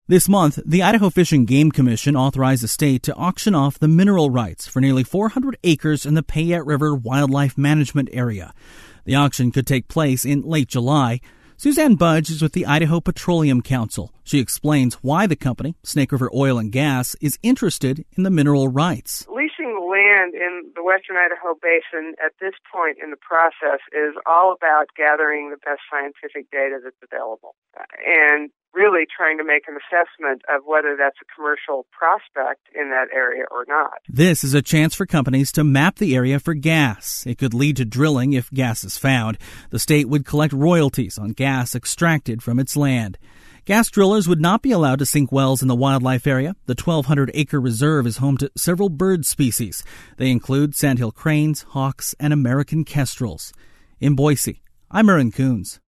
This month, the Idaho Fish and Game Commission authorized the state to auction off the mineral rights for nearly 400 acres in the Payette River Wildlife Management Area. The auction could take place in late July. Suzanne Budge is with the Idaho Petroleum Council. She explains why the company, Snake River Oil and Gas, is interested in the mineral rights. Leasing land in the western Idaho Basin at this point in the process is all about gathering the best scientific data that's available and really trying to make an assessment of whether that's a commercial prospect in that area or not. This is a chance for companies to map the area for gas. It could lead to drilling if gas is found. The state would collect royalties on gas extracted from its land. Gas drillers would not be allowed to sink wells in the wildlife area. The 1,200-acre reserve is home to several bird species. They include sandhill cranes, hawks, and American kestrels. In Boise, I'm Aaron Coons.